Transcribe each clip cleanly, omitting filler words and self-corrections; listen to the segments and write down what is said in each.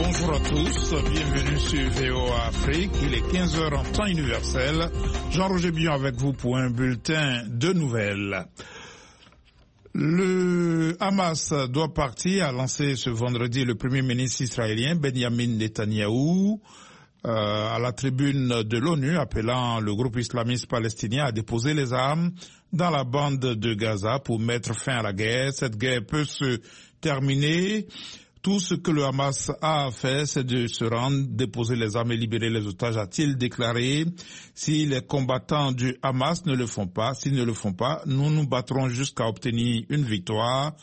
Bonjour à tous, bienvenue sur VOA Afrique. Il est 15h en temps universel. Jean-Roger Billon avec vous pour un bulletin de nouvelles. Le Hamas doit partir, a lancé ce vendredi le premier ministre israélien Benjamin Netanyahou à la tribune de l'ONU, appelant le groupe islamiste palestinien à déposer les armes dans la bande de Gaza pour mettre fin à la guerre. Cette guerre peut se terminer. Tout ce que le Hamas a fait, c'est de se rendre, déposer les armes et libérer les otages, a-t-il déclaré. Si les combattants du Hamas ne le font pas, s'ils ne le font pas, nous nous battrons jusqu'à obtenir une victoire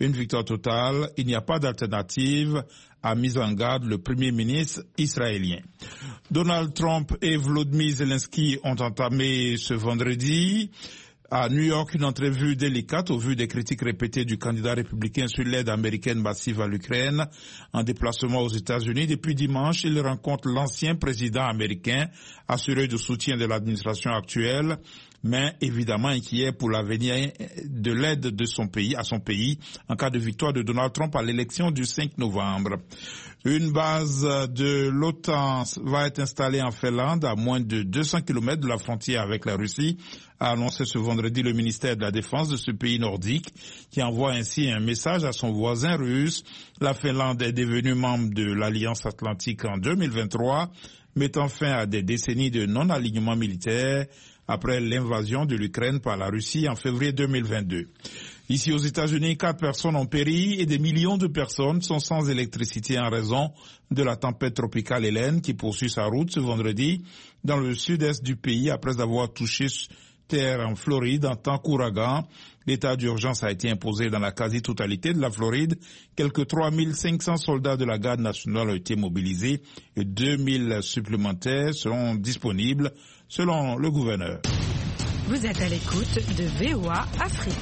totale. Il n'y a pas d'alternative, a mis en garde le premier ministre israélien. Donald Trump et Volodymyr Zelensky ont entamé ce vendredi à New York une entrevue délicate au vu des critiques répétées du candidat républicain sur l'aide américaine massive à l'Ukraine. En déplacement aux États-Unis, depuis dimanche, il rencontre l'ancien président américain, assuré de soutien de l'administration actuelle, mais évidemment inquiet pour l'avenir de l'aide de son pays, à son pays, en cas de victoire de Donald Trump à l'élection du 5 novembre. Une base de l'OTAN va être installée en Finlande, à moins de 200 km de la frontière avec la Russie, a annoncé ce vendredi le ministère de la Défense de ce pays nordique, qui envoie ainsi un message à son voisin russe. La Finlande est devenue membre de l'Alliance Atlantique en 2023, mettant fin à des décennies de non-alignement militaire après l'invasion de l'Ukraine par la Russie en février 2022. Ici aux États-Unis, 4 personnes ont péri et des millions de personnes sont sans électricité en raison de la tempête tropicale Hélène qui poursuit sa route ce vendredi dans le sud-est du pays après avoir touché terre en Floride en tant qu'ouragan. L'état d'urgence a été imposé dans la quasi-totalité de la Floride. Quelques 3500 soldats de la garde nationale ont été mobilisés et 2000 supplémentaires seront disponibles selon le gouverneur. Vous êtes à l'écoute de VOA Afrique.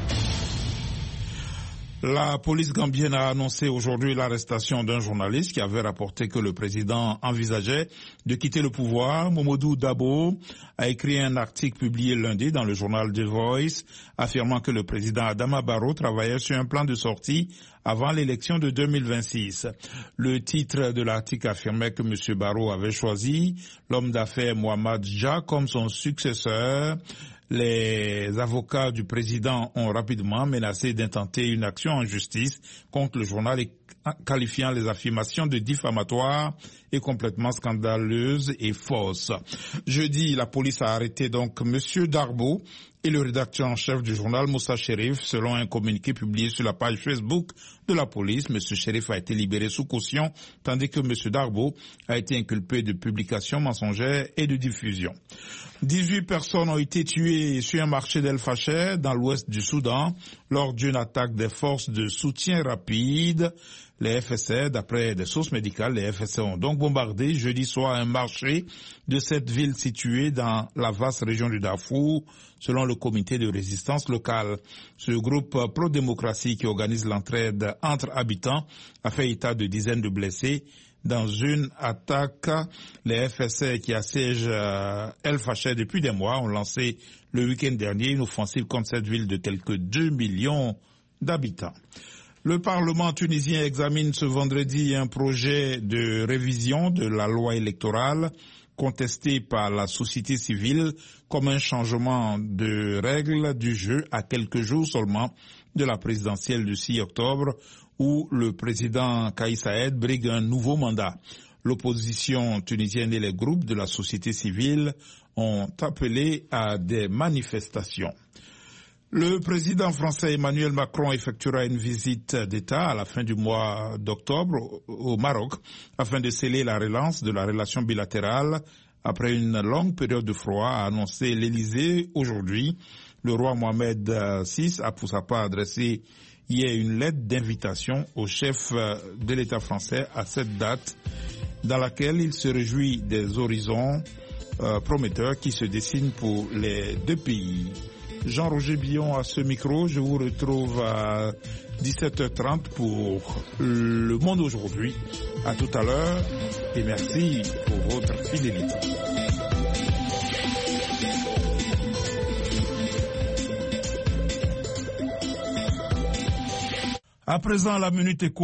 La police gambienne a annoncé aujourd'hui l'arrestation d'un journaliste qui avait rapporté que le président envisageait de quitter le pouvoir. Momodou Dabo a écrit un article publié lundi dans le journal The Voice, affirmant que le président Adama Barrow travaillait sur un plan de sortie avant l'élection de 2026. Le titre de l'article affirmait que M. Barrow avait choisi l'homme d'affaires Mohamed Jah comme son successeur. Les avocats du président ont rapidement menacé d'intenter une action en justice contre le journal qualifiant les affirmations de diffamatoires et complètement scandaleuses et fausses. Jeudi, la police a arrêté donc M. Darbo et le rédacteur en chef du journal Moussa Cherif. Selon un communiqué publié sur la page Facebook de la police, M. Cherif a été libéré sous caution, tandis que M. Darbo a été inculpé de publication mensongère et de diffusion. 18 personnes ont été tuées sur un marché d'El Fasher dans l'ouest du Soudan lors d'une attaque des forces de soutien rapide. Les FSR, d'après des sources médicales, les FSR ont donc bombardé jeudi soir un marché de cette ville située dans la vaste région du Darfour, selon le comité de résistance locale. Ce groupe pro-démocratie qui organise l'entraide entre habitants a fait état de dizaines de blessés dans une attaque. Les FSR qui assiègent El Fasher depuis des mois ont lancé le week-end dernier une offensive contre cette ville de quelques 2 millions d'habitants. Le Parlement tunisien examine ce vendredi un projet de révision de la loi électorale contesté par la société civile comme un changement de règles du jeu à quelques jours seulement de la présidentielle du 6 octobre où le président Kais Saied brigue un nouveau mandat. L'opposition tunisienne et les groupes de la société civile ont appelé à des manifestations. Le président français Emmanuel Macron effectuera une visite d'État à la fin du mois d'octobre au Maroc afin de sceller la relance de la relation bilatérale après une longue période de froid, a annoncé l'Élysée aujourd'hui. Le roi Mohamed VI a pour sa part adressé hier une lettre d'invitation au chef de l'État français à cette date dans laquelle il se réjouit des horizons prometteurs qui se dessinent pour les deux pays. Jean-Roger Billon à ce micro. Je vous retrouve à 17h30 pour Le Monde aujourd'hui. À tout à l'heure et merci pour votre fidélité. À présent, la minute est